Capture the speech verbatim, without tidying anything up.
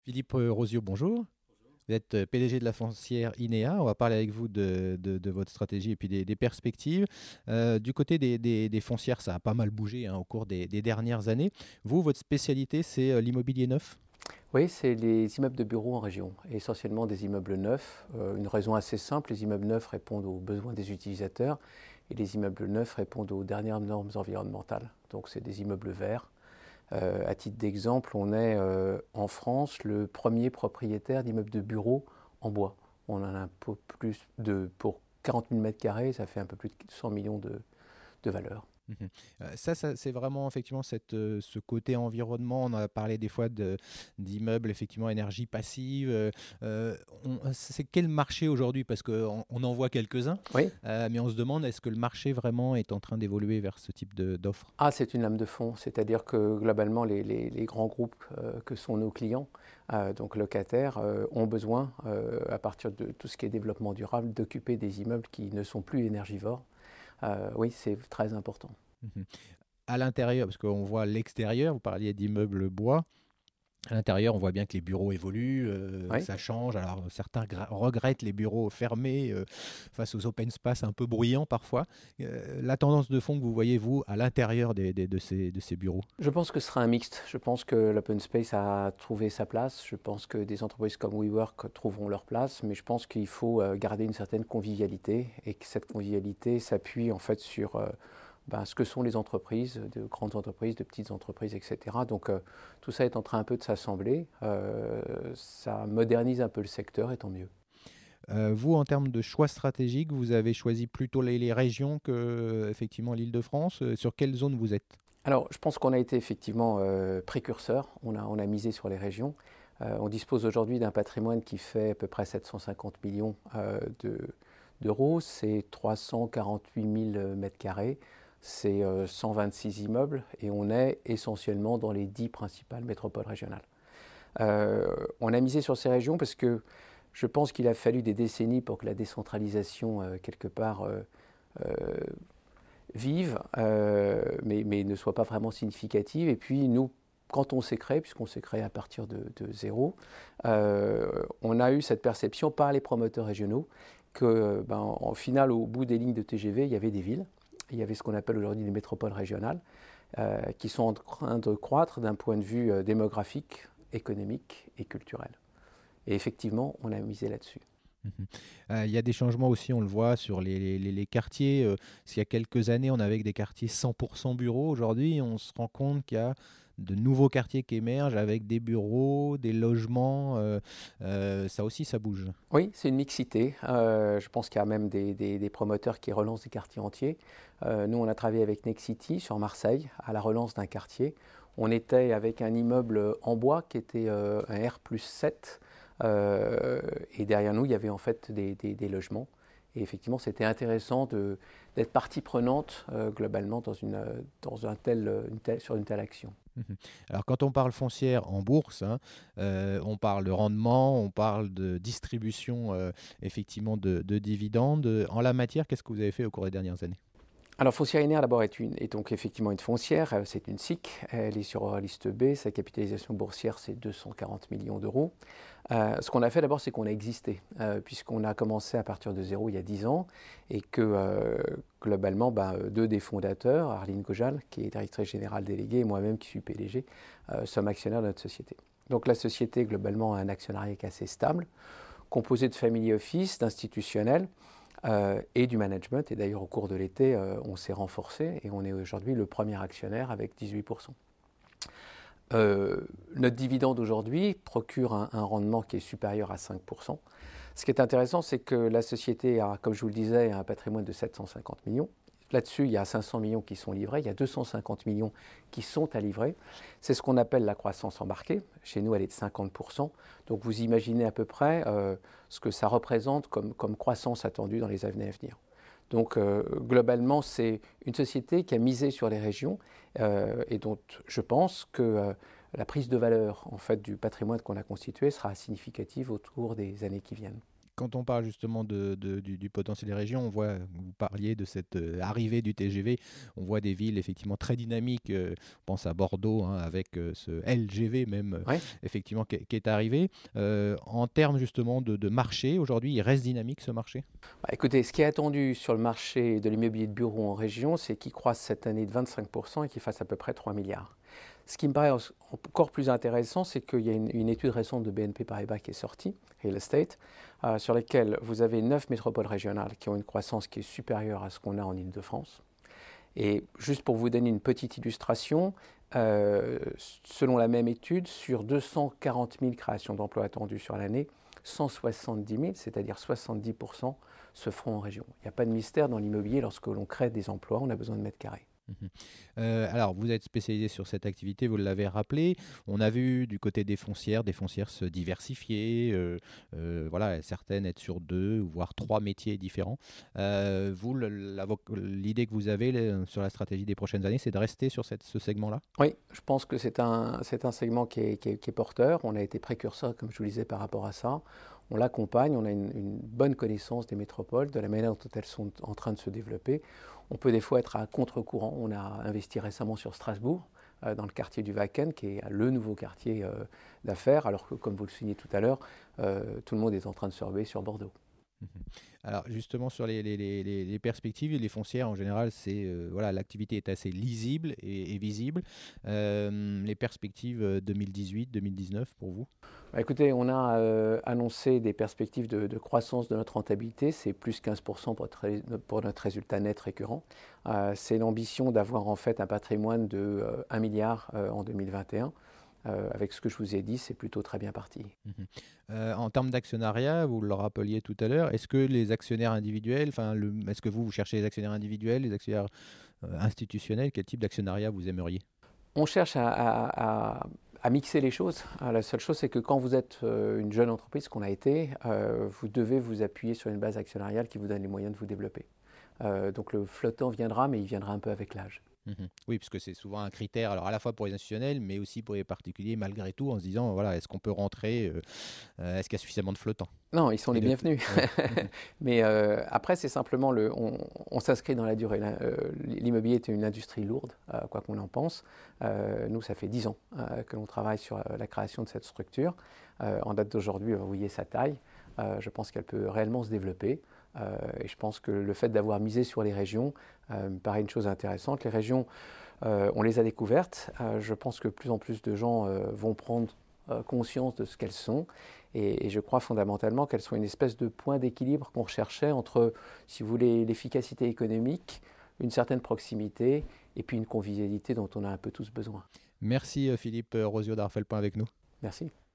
Philippe euh, Rosio, bonjour. Vous êtes euh, P D G de la foncière INEA. On va parler avec vous de, de- de votre stratégie et puis des, des perspectives. Euh, du côté des, des- des foncières, ça a pas mal bougé hein, au cours des, des dernières années. Vous, votre spécialité, c'est euh, l'immobilier neuf. Oui, c'est les immeubles de bureaux en région, et essentiellement des immeubles neufs. Euh, une raison assez simple, les immeubles neufs répondent aux besoins des utilisateurs et les immeubles neufs répondent aux dernières normes environnementales. Donc c'est des immeubles verts. Euh, à titre d'exemple, on est euh, en France le premier propriétaire d'immeubles de bureaux en bois. On en a un peu plus de, pour quarante mille mètres carrés, ça fait un peu plus de cent millions de, de valeur. Mhm. Euh, Ça, ça, c'est vraiment effectivement cette, euh, ce côté environnement. On a parlé des fois de, d'immeubles, effectivement, énergie passive. Euh, euh, on- c'est quel marché aujourd'hui? Parce qu'on on en voit quelques-uns, Oui. euh, mais on se demande est-ce que le marché vraiment est en train d'évoluer vers ce type de, d'offre? Ah, c'est une lame de fond, c'est-à-dire que globalement, les, les- les grands groupes euh, que sont nos clients, euh, donc locataires, euh, ont besoin, euh, à partir de tout ce qui est développement durable, d'occuper des immeubles qui ne sont plus énergivores. Euh, oui, c'est très important. Mhm. À l'intérieur, parce qu'on voit l'extérieur, vous parliez d'immeubles bois. À l'intérieur, on voit bien que les bureaux évoluent, euh, Oui. ça change. Alors, certains gra- regrettent les bureaux fermés euh, face aux open space un peu bruyants parfois. Euh, la tendance de fond que vous voyez, vous, à l'intérieur des- des- de, ces, de ces bureaux? Je pense que ce sera un mixte. Je pense que l'open space a trouvé sa place. Je pense que des entreprises comme WeWork trouveront leur place, mais je pense qu'il faut euh, garder une certaine convivialité et que cette convivialité s'appuie en fait sur euh, ben, ce que sont les entreprises, de grandes entreprises, de petites entreprises, et cetera. Donc euh, tout ça est en train un peu de s'assembler. Euh, ça modernise un peu le secteur et tant mieux. Euh, vous, en termes de choix stratégiques, vous avez choisi plutôt les, les régions que, euh, effectivement, l'Île-de-France. Euh, Sur quelle zone vous êtes? Alors, je pense qu'on a été effectivement euh, précurseur. On a, on a misé sur les régions. Euh, on dispose aujourd'hui d'un patrimoine qui fait à peu près sept cent cinquante millions euh, de- d'euros. C'est trois cent quarante-huit mille mètres carrés. C'est euh, cent vingt-six immeubles et on est essentiellement dans les dix principales métropoles régionales. Euh, on a misé sur ces régions parce que je pense qu'il a fallu des décennies pour que la décentralisation, euh, quelque part, euh, euh, vive, euh, mais, mais ne soit pas vraiment significative. Et puis nous, quand on s'est créé, puisqu'on s'est créé à partir de, de zéro, euh, on a eu cette perception par les promoteurs régionaux que, ben, en final, au bout des lignes de T G V, il y avait des villes. Il y avait ce qu'on appelle aujourd'hui les métropoles régionales, euh, qui sont en train de croître d'un point de vue euh, démographique, économique et culturel. Et effectivement, on a misé là-dessus. Mhm. Euh, Il y a des changements aussi, on le voit sur les, les- les- les quartiers. Euh, s'il y a quelques années, on avait des quartiers cent pour cent bureaux. Aujourd'hui, on se rend compte qu'il y a de nouveaux quartiers qui émergent avec des bureaux, des logements. Euh, euh, ça aussi, ça bouge. Oui, c'est une mixité. Euh, je pense qu'il y a même des, des- des promoteurs qui relancent des quartiers entiers. Euh, nous, on a travaillé avec Nexity sur Marseille à la relance d'un quartier. On était avec un immeuble en bois qui était euh, un R plus sept. Euh, et derrière nous, il y avait en fait des, des- des logements. Et effectivement, c'était intéressant de- d'être partie prenante euh, globalement dans une, euh, dans un tel, une telle- sur une telle action. Mhm. Alors, quand on parle foncière en bourse, hein, euh, on parle de rendement, on parle de distribution euh, effectivement de, de dividendes. En la matière, qu'est-ce que vous avez fait au cours des dernières années? Alors, Foncière Linéaire d'abord est, une, est donc effectivement une foncière, euh, c'est une S I C, elle est sur euh, liste B, sa capitalisation boursière c'est deux cent quarante millions d'euros. Euh, ce qu'on a fait d'abord c'est qu'on a existé, euh, puisqu'on a commencé à partir de zéro il y a dix ans, et que euh, globalement ben, euh, deux des fondateurs, Arline Gojal qui est directrice générale déléguée, et moi-même qui suis P D G, euh, sommes actionnaires de notre société. Donc la société globalement a un actionnariat qui est assez stable, composé de family office, d'institutionnels, euh, et du management. Et d'ailleurs, au cours de l'été, euh, on s'est renforcé et on est aujourd'hui le premier actionnaire avec dix-huit pour cent. Euh, notre dividende aujourd'hui procure un, un rendement qui est supérieur à cinq pour cent. Ce qui est intéressant, c'est que la société a, comme je vous le disais, un patrimoine de sept cent cinquante millions. Là-dessus, il y a cinq cents millions qui sont livrés, il y a deux cent cinquante millions qui sont à livrer. C'est ce qu'on appelle la croissance embarquée. Chez nous, elle est de cinquante pour cent. Donc vous imaginez à peu près euh, ce que ça représente comme, comme croissance attendue dans les années à venir. Donc euh, globalement, c'est une société qui a misé sur les régions euh, et dont je pense que euh, la prise de valeur en fait, du patrimoine qu'on a constitué sera significative au cours des années qui viennent. Quand on parle justement de, de- du, du potentiel des régions, on voit, vous parliez de cette euh, arrivée du T G V, on voit des villes effectivement très dynamiques, euh, on pense à Bordeaux, hein, avec euh, ce L G V même, euh, Oui. effectivement, qui, est qui est arrivé. Euh, en termes justement de, de marché, aujourd'hui, il reste dynamique ce marché? Bah, écoutez, ce qui est attendu sur le marché de l'immobilier de bureau en région, c'est qu'il croisse cette année de vingt-cinq pour cent et qu'il fasse à peu près trois milliards. Ce qui me paraît encore plus intéressant, c'est qu'il y a une, une étude récente de B N P Paribas qui est sortie, Real Estate, euh, sur laquelle vous avez neuf métropoles régionales qui ont une croissance qui est supérieure à ce qu'on a en Île-de-France. Et juste pour vous donner une petite illustration, euh, selon la même étude, sur deux cent quarante mille créations d'emplois attendues sur l'année, cent soixante-dix mille, c'est-à-dire soixante-dix pour cent, se feront en région. Il n'y a pas de mystère dans l'immobilier, lorsque l'on crée des emplois, on a besoin de mètres carrés. Mhm. Euh, alors, vous êtes spécialisé sur cette activité, vous l'avez rappelé. On a vu du côté des foncières, des foncières se diversifier, euh, euh, voilà, certaines être sur deux, voire trois métiers différents. Euh, vous, le- la vo- l'idée que vous avez le- sur la stratégie des prochaines années, c'est de rester sur cette- ce segment-là? Oui, je pense que c'est un, c'est un segment qui est, qui est- qui est porteur. On a été précurseur, comme je vous le disais, par rapport à ça. On l'accompagne, on a une, une bonne connaissance des métropoles, de la manière dont elles sont en train de se développer. On peut des fois être à contre-courant. On a investi récemment sur Strasbourg, euh, dans le quartier du Wacken, qui est le nouveau quartier euh, d'affaires, alors que, comme vous le soulignez tout à l'heure, euh, tout le monde est en train de se rebeller sur Bordeaux. Mhm. Alors justement sur les, les- les- les- les perspectives, les foncières en général, c'est euh, voilà, l'activité est assez lisible et, et visible. Euh, les perspectives euh, deux mille dix-huit, deux mille dix-neuf pour vous? Bah, écoutez, on a euh, annoncé des perspectives de, de croissance de notre rentabilité, c'est plus quinze pour cent pour notre, ré- pour notre résultat net récurrent. Euh, c'est l'ambition d'avoir en fait un patrimoine de euh, un milliard euh, en deux mille vingt et un. Euh, avec ce que je vous ai dit, c'est plutôt très bien parti. Mhm. Euh, en termes d'actionnariat, vous le rappeliez tout à l'heure, est-ce que les actionnaires individuels, enfin, le- est-ce que vous, vous cherchez les actionnaires individuels, les actionnaires euh, institutionnels, quel type d'actionnariat vous aimeriez? On cherche à, à- à- à mixer les choses. Euh, La seule chose, c'est que quand vous êtes euh, une jeune entreprise, qu'on a été, euh, vous devez vous appuyer sur une base actionnariale qui vous donne les moyens de vous développer. Euh, donc le flottant viendra, mais il viendra un peu avec l'âge. Mhm. Oui, parce que c'est souvent un critère, alors à la fois pour les institutionnels, mais aussi pour les particuliers, malgré tout, en se disant, voilà, est-ce qu'on peut rentrer, euh, euh, est-ce qu'il y a suffisamment de flottants? Non, ils sont Et les de- bienvenus. ouais. Mhm. Mais euh, après, c'est simplement le, on, on s'inscrit dans la durée. Là. Euh, L'immobilier est une industrie lourde, euh, quoi qu'on en pense. Euh, nous, ça fait dix ans euh, que l'on travaille sur euh, la création de cette structure. Euh, en date d'aujourd'hui, vous voyez sa taille. Euh, je pense qu'elle peut réellement se développer. Euh, et je pense que le fait d'avoir misé sur les régions euh, me paraît une chose intéressante. Les régions, euh, on les a découvertes. Euh, je pense que plus en plus de gens euh, vont prendre euh, conscience de ce qu'elles sont. Et, et je crois fondamentalement qu'elles sont une espèce de point d'équilibre qu'on recherchait entre, si vous voulez, l'efficacité économique, une certaine proximité et puis une convivialité dont on a un peu tous besoin. Merci euh, Philippe euh, Rosio d'avoir fait le point avec nous. Merci.